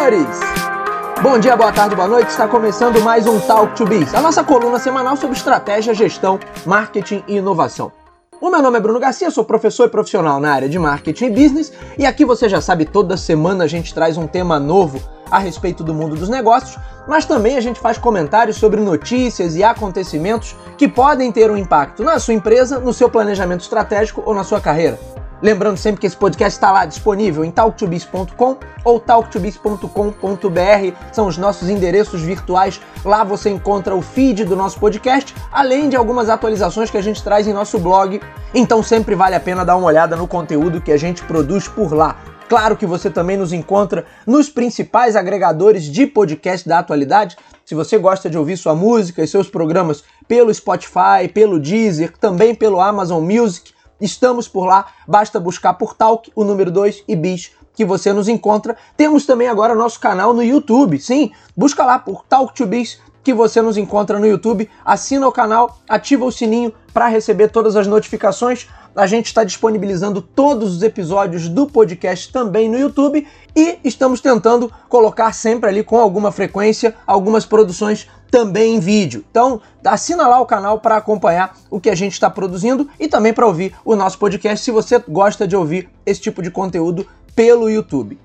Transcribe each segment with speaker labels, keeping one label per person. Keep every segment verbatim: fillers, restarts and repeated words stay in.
Speaker 1: investidores! Bom dia, boa tarde, boa noite. Está começando mais um Talk to Biz, a nossa coluna semanal sobre estratégia, gestão, marketing e inovação. O meu nome é Bruno Garcia, sou professor e profissional na área de marketing e business, e aqui você já sabe, toda semana a gente traz um tema novo a respeito do mundo dos negócios, mas também a gente faz comentários sobre notícias e acontecimentos que podem ter um impacto na sua empresa, no seu planejamento estratégico ou na sua carreira. Lembrando sempre que esse podcast está lá disponível em talk to biz ponto com ou talk to biz ponto com ponto b r, são os nossos endereços virtuais. Lá você encontra o feed do nosso podcast, além de algumas atualizações que a gente traz em nosso blog. Então sempre vale a pena dar uma olhada no conteúdo que a gente produz por lá. Claro que você também nos encontra nos principais agregadores de podcast da atualidade. Se você gosta de ouvir sua música e seus programas pelo Spotify, pelo Deezer, também pelo Amazon Music, estamos por lá, basta buscar por Talk, o número dois e Biz, que você nos encontra. Temos também agora nosso canal no YouTube, sim, busca lá por Talk to Biz, que você nos encontra no YouTube, assina o canal, ativa o sininho para receber todas as notificações. A gente está disponibilizando todos os episódios do podcast também no YouTube e estamos tentando colocar sempre ali com alguma frequência algumas produções também em vídeo. Então, assina lá o canal para acompanhar o que a gente está produzindo e também para ouvir o nosso podcast se você gosta de ouvir esse tipo de conteúdo pelo YouTube.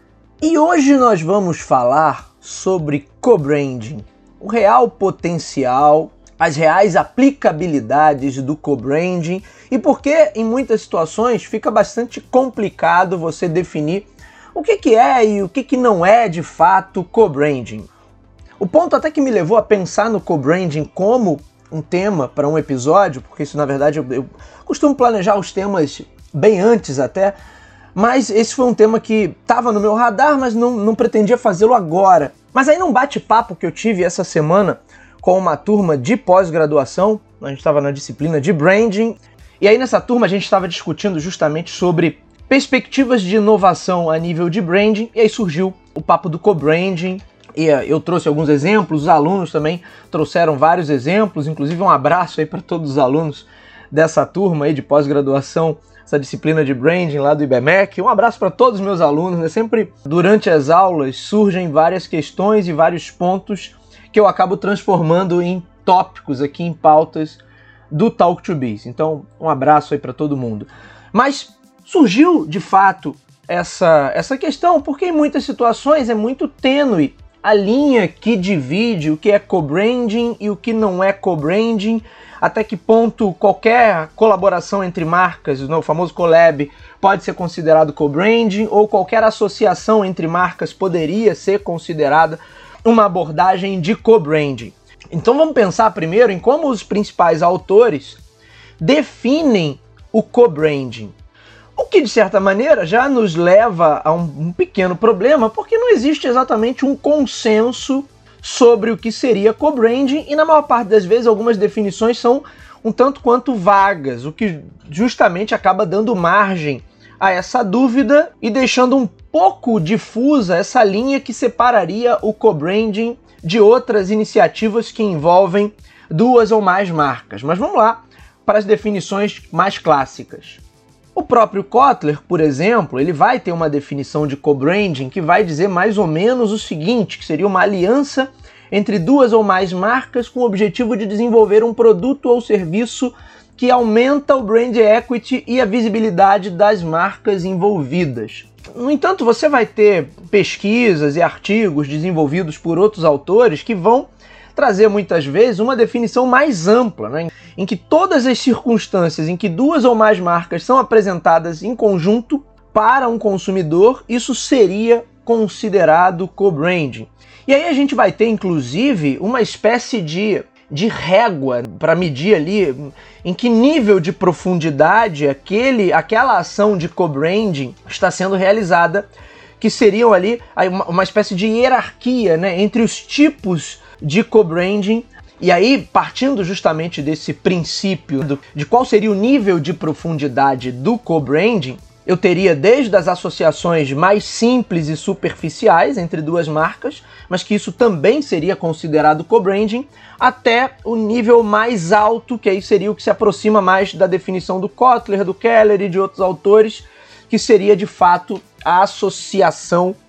Speaker 1: E hoje nós vamos falar sobre co-branding, o real potencial, as reais aplicabilidades do co-branding e porque em muitas situações fica bastante complicado você definir o que, que é e o que, que não é de fato co-branding. O ponto até que me levou a pensar no co-branding como um tema para um episódio, porque isso na verdade eu, eu costumo planejar os temas bem antes até, mas esse foi um tema que estava no meu radar, mas não, não pretendia fazê-lo agora. Mas aí num bate-papo que eu tive essa semana com uma turma de pós-graduação, a gente estava na disciplina de branding, e aí nessa turma a gente estava discutindo justamente sobre perspectivas de inovação a nível de branding, e aí surgiu o papo do co-branding, e eu trouxe alguns exemplos, os alunos também trouxeram vários exemplos, inclusive um abraço aí para todos os alunos dessa turma aí de pós-graduação, essa disciplina de branding lá do I B M E C. Um abraço para todos os meus alunos, né? Sempre durante as aulas surgem várias questões e vários pontos que eu acabo transformando em tópicos aqui, em pautas do Talk to Biz. Então, um abraço aí para todo mundo. Mas surgiu, de fato, essa, essa questão, porque em muitas situações é muito tênue a linha que divide o que é co-branding e o que não é co-branding, até que ponto qualquer colaboração entre marcas, o famoso collab, pode ser considerado co-branding, ou qualquer associação entre marcas poderia ser considerada uma abordagem de co-branding. Então vamos pensar primeiro em como os principais autores definem o co-branding. O que, de certa maneira, já nos leva a um, um pequeno problema, porque não existe exatamente um consenso sobre o que seria co-branding e, na maior parte das vezes, algumas definições são um tanto quanto vagas, o que justamente acaba dando margem a essa dúvida e deixando um pouco difusa essa linha que separaria o co-branding de outras iniciativas que envolvem duas ou mais marcas. Mas vamos lá para as definições mais clássicas. O próprio Kotler, por exemplo, ele vai ter uma definição de co-branding que vai dizer mais ou menos o seguinte, que seria uma aliança entre duas ou mais marcas com o objetivo de desenvolver um produto ou serviço que aumenta o brand equity e a visibilidade das marcas envolvidas. No entanto, você vai ter pesquisas e artigos desenvolvidos por outros autores que vão trazer muitas vezes uma definição mais ampla, né? Em que todas as circunstâncias em que duas ou mais marcas são apresentadas em conjunto para um consumidor, isso seria considerado co-branding. E aí a gente vai ter, inclusive, uma espécie de, de régua para medir ali em que nível de profundidade aquele, aquela ação de co-branding está sendo realizada, que seriam ali uma, uma espécie de hierarquia, né, entre os tipos de co-branding. E aí, partindo justamente desse princípio do, de qual seria o nível de profundidade do co-branding, eu teria desde as associações mais simples e superficiais entre duas marcas, mas que isso também seria considerado co-branding, até o nível mais alto, que aí seria o que se aproxima mais da definição do Kotler, do Keller e de outros autores, que seria de fato a associação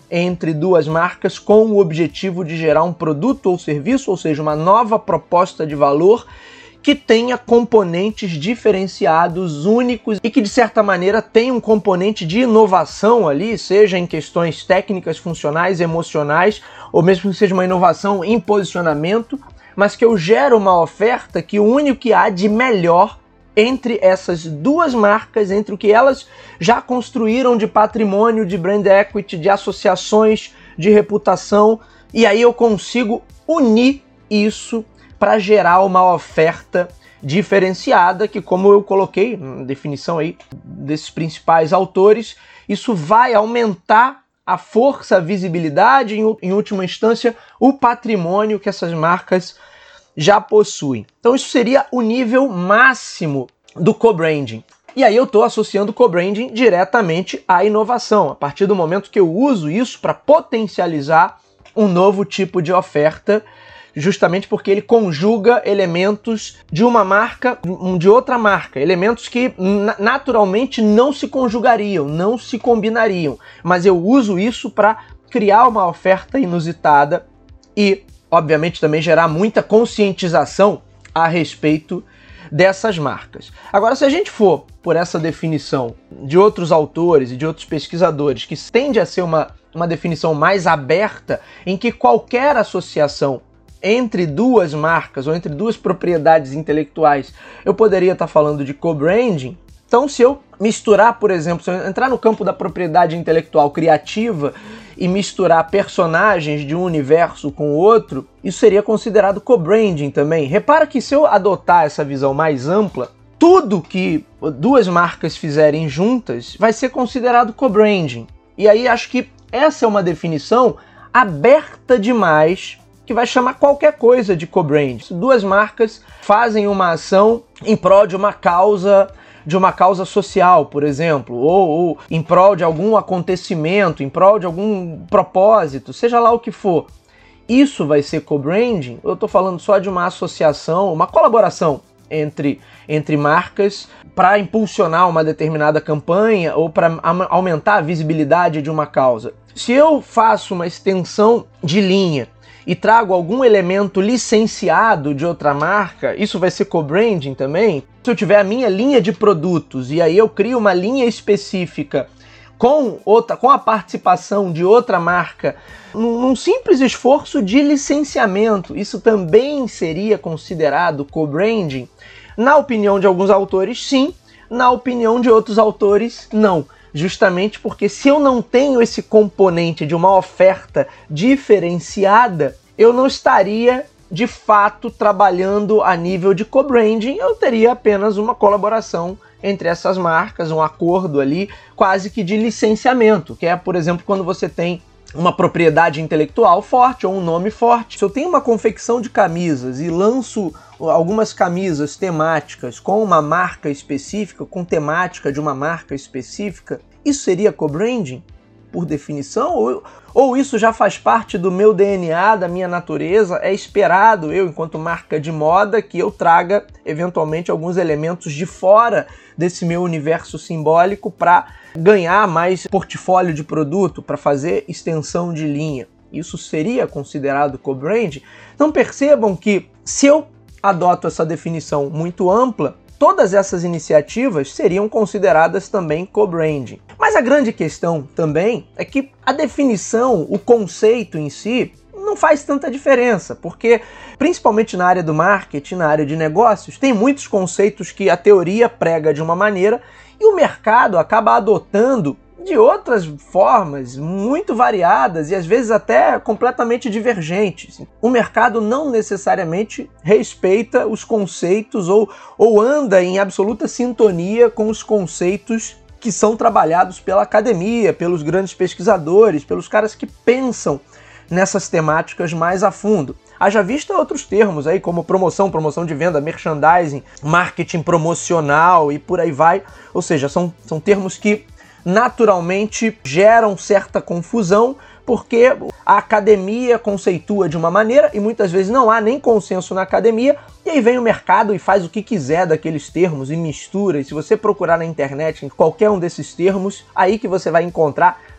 Speaker 1: entre duas marcas com o objetivo de gerar um produto ou serviço, ou seja, uma nova proposta de valor que tenha componentes diferenciados, únicos e que de certa maneira tenha um componente de inovação ali, seja em questões técnicas, funcionais, emocionais, ou mesmo que seja uma inovação em posicionamento, mas que eu gero uma oferta que une o que há de melhor entre essas duas marcas, entre o que elas já construíram de patrimônio, de brand equity, de associações, de reputação, e aí eu consigo unir isso para gerar uma oferta diferenciada que, como eu coloquei na definição aí desses principais autores, isso vai aumentar a força, a visibilidade, em, em última instância, o patrimônio que essas marcas já possuem. Então isso seria o nível máximo do co-branding. E aí eu estou associando o co-branding diretamente à inovação, a partir do momento que eu uso isso para potencializar um novo tipo de oferta, justamente porque ele conjuga elementos de uma marca, de outra marca, elementos que naturalmente não se conjugariam, não se combinariam, mas eu uso isso para criar uma oferta inusitada e, obviamente, também gerar muita conscientização a respeito dessas marcas. Agora, se a gente for por essa definição de outros autores e de outros pesquisadores, que tende a ser uma, uma definição mais aberta, em que qualquer associação entre duas marcas ou entre duas propriedades intelectuais, eu poderia estar falando de co-branding. Então, se eu misturar, por exemplo, se eu entrar no campo da propriedade intelectual criativa e misturar personagens de um universo com o outro, isso seria considerado co-branding também. Repara que se eu adotar essa visão mais ampla, tudo que duas marcas fizerem juntas vai ser considerado co-branding. E aí acho que essa é uma definição aberta demais, que vai chamar qualquer coisa de co-branding. Duas marcas fazem uma ação em prol de uma causa, de uma causa social, por exemplo, ou, ou em prol de algum acontecimento, em prol de algum propósito, seja lá o que for. Isso vai ser co-branding? Eu estou falando só de uma associação, uma colaboração entre, entre marcas para impulsionar uma determinada campanha ou para aumentar a visibilidade de uma causa. Se eu faço uma extensão de linha e trago algum elemento licenciado de outra marca, isso vai ser co-branding também? Se eu tiver a minha linha de produtos e aí eu crio uma linha específica com, outra, com a participação de outra marca, num, num simples esforço de licenciamento, isso também seria considerado co-branding? Na opinião de alguns autores, sim. Na opinião de outros autores, não. Justamente porque se eu não tenho esse componente de uma oferta diferenciada, eu não estaria de fato trabalhando a nível de co-branding, eu teria apenas uma colaboração entre essas marcas, um acordo ali quase que de licenciamento, que é, por exemplo, quando você tem uma propriedade intelectual forte ou um nome forte. Se eu tenho uma confecção de camisas e lanço algumas camisas temáticas com uma marca específica, com temática de uma marca específica, isso seria co-branding, por definição? Ou, ou isso já faz parte do meu D N A, da minha natureza? É esperado, eu, enquanto marca de moda, que eu traga, eventualmente, alguns elementos de fora desse meu universo simbólico para ganhar mais portfólio de produto, para fazer extensão de linha. Isso seria considerado co-branding? Então percebam que, se eu adoto essa definição muito ampla, todas essas iniciativas seriam consideradas também co-branding. Mas a grande questão também é que a definição, o conceito em si, não faz tanta diferença, porque principalmente na área do marketing, na área de negócios, tem muitos conceitos que a teoria prega de uma maneira e o mercado acaba adotando de outras formas muito variadas e às vezes até completamente divergentes. O mercado não necessariamente respeita os conceitos ou, ou anda em absoluta sintonia com os conceitos que são trabalhados pela academia, pelos grandes pesquisadores, pelos caras que pensam nessas temáticas mais a fundo. Haja vista outros termos aí, como promoção, promoção de venda, merchandising, marketing promocional e por aí vai. Ou seja, são, são termos que naturalmente geram certa confusão, porque a academia conceitua de uma maneira e muitas vezes não há nem consenso na academia, e aí vem o mercado e faz o que quiser daqueles termos e mistura. E se você procurar na internet em qualquer um desses termos, aí que você vai encontrar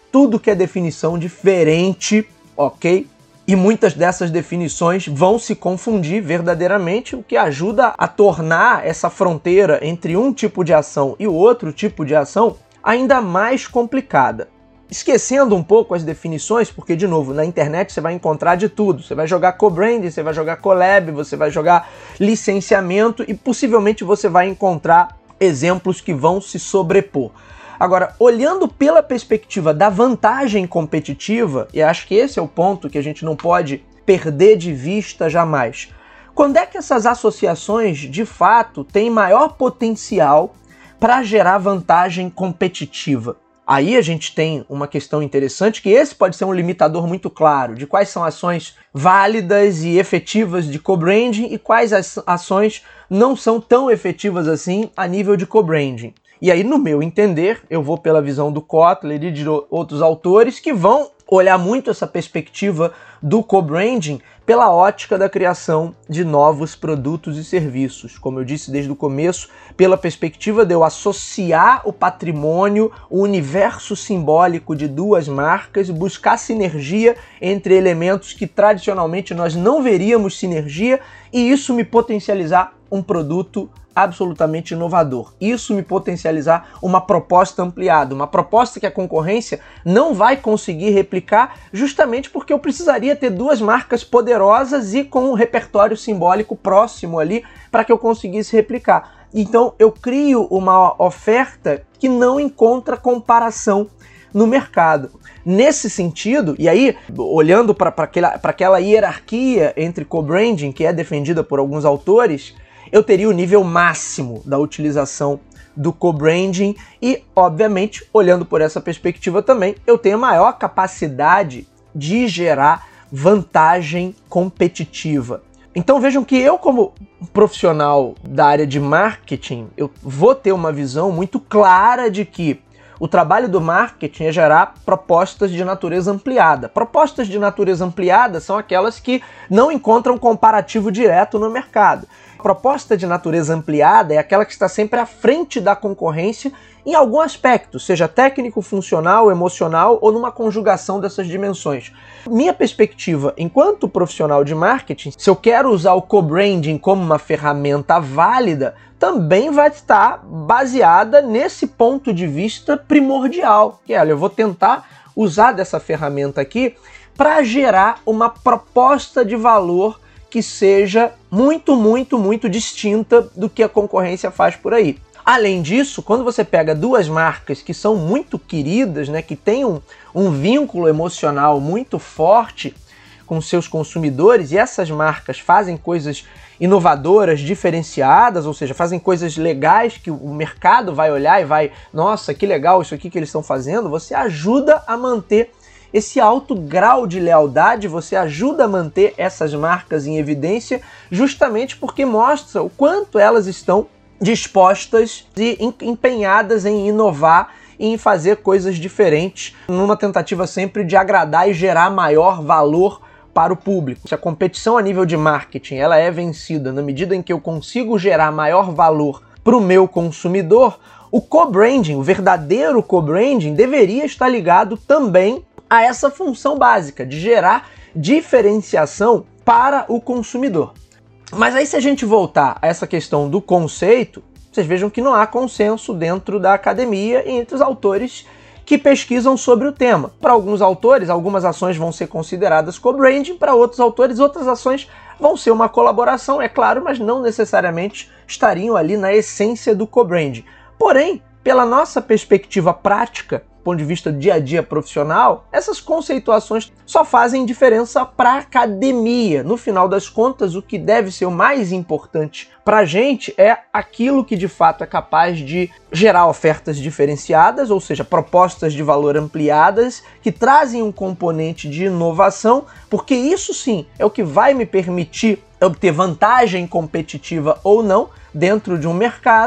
Speaker 1: tudo que é definição diferente, ok? E muitas dessas definições vão se confundir verdadeiramente, o que ajuda a tornar essa fronteira entre um tipo de ação e o outro tipo de ação ainda mais complicada. Esquecendo um pouco as definições, porque, de novo, na internet você vai encontrar de tudo. Você vai jogar co-branding, você vai jogar collab, você vai jogar licenciamento e possivelmente você vai encontrar exemplos que vão se sobrepor. Agora, olhando pela perspectiva da vantagem competitiva, e acho que esse é o ponto que a gente não pode perder de vista jamais, quando é que essas associações, de fato, têm maior potencial para gerar vantagem competitiva? Aí a gente tem uma questão interessante, que esse pode ser um limitador muito claro de quais são ações válidas e efetivas de co-branding e quais as ações não são tão efetivas assim a nível de co-branding. E aí, no meu entender, eu vou pela visão do Kotler e de outros autores que vão olhar muito essa perspectiva do co-branding pela ótica da criação de novos produtos e serviços. Como eu disse desde o começo, pela perspectiva de eu associar o patrimônio, o universo simbólico de duas marcas, buscar sinergia entre elementos que tradicionalmente nós não veríamos sinergia e isso me potencializar um produto absolutamente inovador. Isso me potencializar uma proposta ampliada, uma proposta que a concorrência não vai conseguir replicar justamente porque eu precisaria ter duas marcas poderosas e com um repertório simbólico próximo ali para que eu conseguisse replicar. Então eu crio uma oferta que não encontra comparação no mercado. Nesse sentido, e aí, olhando para aquela, para aquela hierarquia entre co-branding que é defendida por alguns autores, eu teria o nível máximo da utilização do co-branding e, obviamente, olhando por essa perspectiva também, eu tenho maior capacidade de gerar vantagem competitiva. Então vejam que eu, como profissional da área de marketing, eu vou ter uma visão muito clara de que o trabalho do marketing é gerar propostas de natureza ampliada. Propostas de natureza ampliada são aquelas que não encontram comparativo direto no mercado. A proposta de natureza ampliada é aquela que está sempre à frente da concorrência em algum aspecto, seja técnico, funcional, emocional ou numa conjugação dessas dimensões. Minha perspectiva enquanto profissional de marketing, se eu quero usar o co-branding como uma ferramenta válida, também vai estar baseada nesse ponto de vista primordial, que é, olha, eu vou tentar usar dessa ferramenta aqui para gerar uma proposta de valor que seja muito, muito, muito distinta do que a concorrência faz por aí. Além disso, quando você pega duas marcas que são muito queridas, né, que têm um, um vínculo emocional muito forte com seus consumidores, e essas marcas fazem coisas inovadoras, diferenciadas, ou seja, fazem coisas legais que o mercado vai olhar e vai, nossa, que legal isso aqui que eles estão fazendo, você ajuda a manter esse alto grau de lealdade, você ajuda a manter essas marcas em evidência justamente porque mostra o quanto elas estão dispostas e empenhadas em inovar e em fazer coisas diferentes, numa tentativa sempre de agradar e gerar maior valor para o público. Se a competição a nível de marketing ela é vencida na medida em que eu consigo gerar maior valor para o meu consumidor, o co-branding, o verdadeiro co-branding, deveria estar ligado também a essa função básica de gerar diferenciação para o consumidor. Mas aí, se a gente voltar a essa questão do conceito, vocês vejam que não há consenso dentro da academia e entre os autores que pesquisam sobre o tema. Para alguns autores, algumas ações vão ser consideradas co-branding, para outros autores, outras ações vão ser uma colaboração, é claro, mas não necessariamente estariam ali na essência do co-branding. Porém, pela nossa perspectiva prática, do ponto de vista do dia a dia profissional, essas conceituações só fazem diferença para a academia. No final das contas, o que deve ser o mais importante para a gente é aquilo que de fato é capaz de gerar ofertas diferenciadas, ou seja, propostas de valor ampliadas, que trazem um componente de inovação, porque isso sim é o que vai me permitir obter vantagem competitiva ou não dentro de um mercado,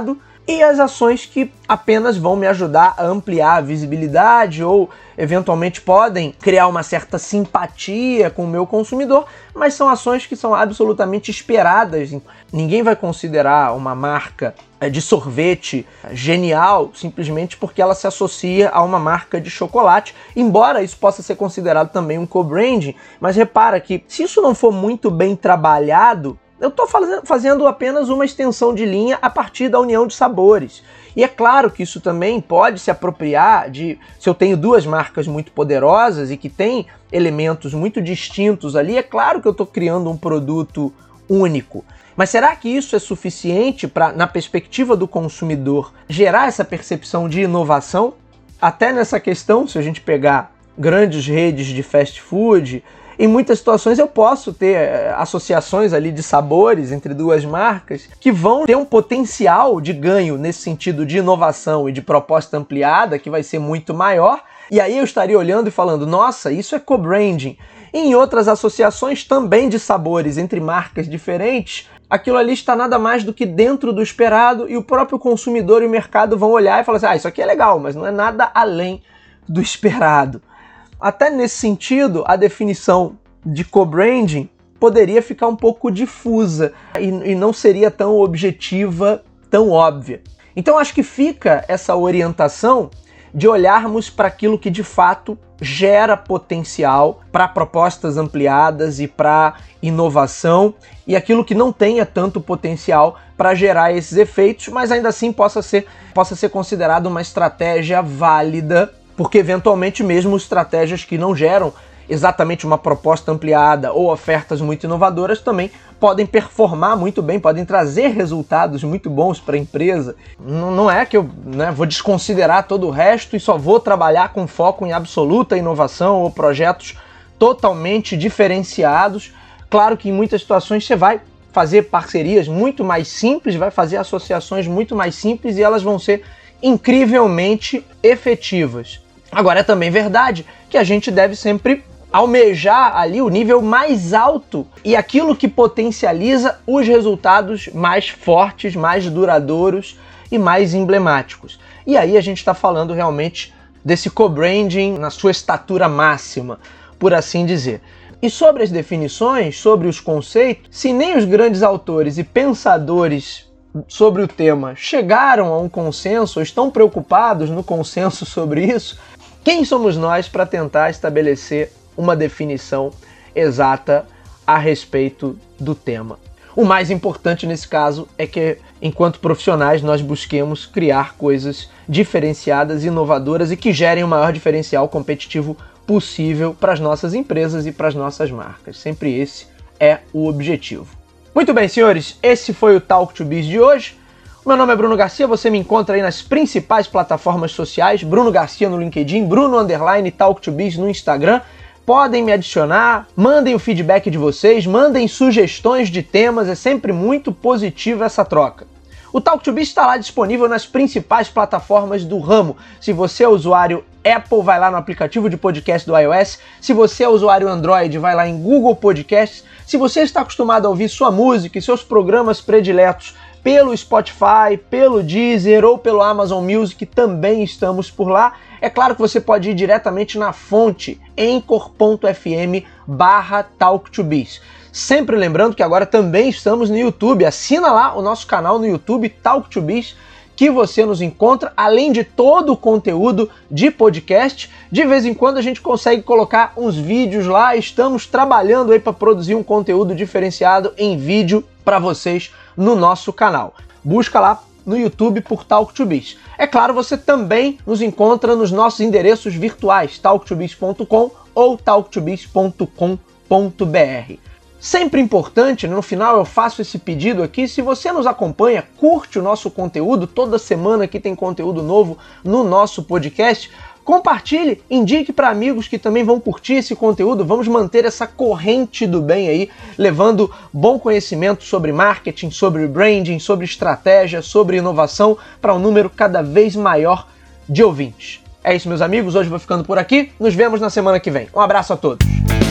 Speaker 1: e as ações que apenas vão me ajudar a ampliar a visibilidade ou eventualmente podem criar uma certa simpatia com o meu consumidor, mas são ações que são absolutamente esperadas. Ninguém vai considerar uma marca de sorvete genial simplesmente porque ela se associa a uma marca de chocolate, embora isso possa ser considerado também um co-branding, mas repara que se isso não for muito bem trabalhado, eu estou fazendo apenas uma extensão de linha a partir da união de sabores. E é claro que isso também pode se apropriar de... Se eu tenho duas marcas muito poderosas e que têm elementos muito distintos ali, é claro que eu estou criando um produto único. Mas será que isso é suficiente para, na perspectiva do consumidor, gerar essa percepção de inovação? Até nessa questão, se a gente pegar grandes redes de fast food, em muitas situações eu posso ter é, associações ali de sabores entre duas marcas que vão ter um potencial de ganho nesse sentido de inovação e de proposta ampliada que vai ser muito maior, e aí eu estaria olhando e falando, nossa, isso é co-branding. Em outras associações também de sabores entre marcas diferentes, aquilo ali está nada mais do que dentro do esperado e o próprio consumidor e o mercado vão olhar e falar assim, ah, isso aqui é legal, mas não é nada além do esperado. Até nesse sentido, a definição de co-branding poderia ficar um pouco difusa e, e não seria tão objetiva, tão óbvia. Então acho que fica essa orientação de olharmos para aquilo que de fato gera potencial para propostas ampliadas e para inovação, e aquilo que não tenha tanto potencial para gerar esses efeitos, mas ainda assim possa ser, possa ser considerado uma estratégia válida, porque eventualmente mesmo estratégias que não geram exatamente uma proposta ampliada ou ofertas muito inovadoras também podem performar muito bem, podem trazer resultados muito bons para a empresa. Não é que eu né, vou desconsiderar todo o resto e só vou trabalhar com foco em absoluta inovação ou projetos totalmente diferenciados. Claro que em muitas situações você vai fazer parcerias muito mais simples, vai fazer associações muito mais simples e elas vão ser incrivelmente efetivas. Agora é também verdade que a gente deve sempre almejar ali o nível mais alto e aquilo que potencializa os resultados mais fortes, mais duradouros e mais emblemáticos. E aí a gente está falando realmente desse co-branding na sua estatura máxima, por assim dizer. E sobre as definições, sobre os conceitos, se nem os grandes autores e pensadores sobre o tema chegaram a um consenso, ou estão preocupados no consenso sobre isso, quem somos nós para tentar estabelecer uma definição exata a respeito do tema? O mais importante nesse caso é que, enquanto profissionais, nós busquemos criar coisas diferenciadas, inovadoras e que gerem o maior diferencial competitivo possível para as nossas empresas e para as nossas marcas. Sempre esse é o objetivo. Muito bem, senhores, esse foi o Talk to Biz de hoje. O meu nome é Bruno Garcia, você me encontra aí nas principais plataformas sociais, Bruno Garcia no LinkedIn, Bruno underline Talk to Biz no Instagram. Podem me adicionar, mandem o feedback de vocês, mandem sugestões de temas, é sempre muito positiva essa troca. O Talk to Biz está lá disponível nas principais plataformas do ramo. Se você é usuário Apple, vai lá no aplicativo de podcast do iOS. Se você é usuário Android, vai lá em Google Podcasts. Se você está acostumado a ouvir sua música e seus programas prediletos pelo Spotify, pelo Deezer ou pelo Amazon Music, também estamos por lá. É claro que você pode ir diretamente na fonte, anchor ponto f m barra talk to biz. Sempre lembrando que agora também estamos no YouTube. Assina lá o nosso canal no YouTube, Talk to Biz, que você nos encontra, além de todo o conteúdo de podcast. De vez em quando a gente consegue colocar uns vídeos lá, estamos trabalhando aí para produzir um conteúdo diferenciado em vídeo para vocês no nosso canal. Busca lá no YouTube por Talk to Biz. É claro, você também nos encontra nos nossos endereços virtuais, talk to biz ponto com ou talk to biz ponto com ponto b r. Sempre importante, no final eu faço esse pedido aqui, se você nos acompanha, curte o nosso conteúdo, toda semana aqui tem conteúdo novo no nosso podcast, compartilhe, indique para amigos que também vão curtir esse conteúdo, vamos manter essa corrente do bem aí, levando bom conhecimento sobre marketing, sobre branding, sobre estratégia, sobre inovação para um número cada vez maior de ouvintes. É isso, meus amigos, hoje eu vou ficando por aqui, nos vemos na semana que vem. Um abraço a todos!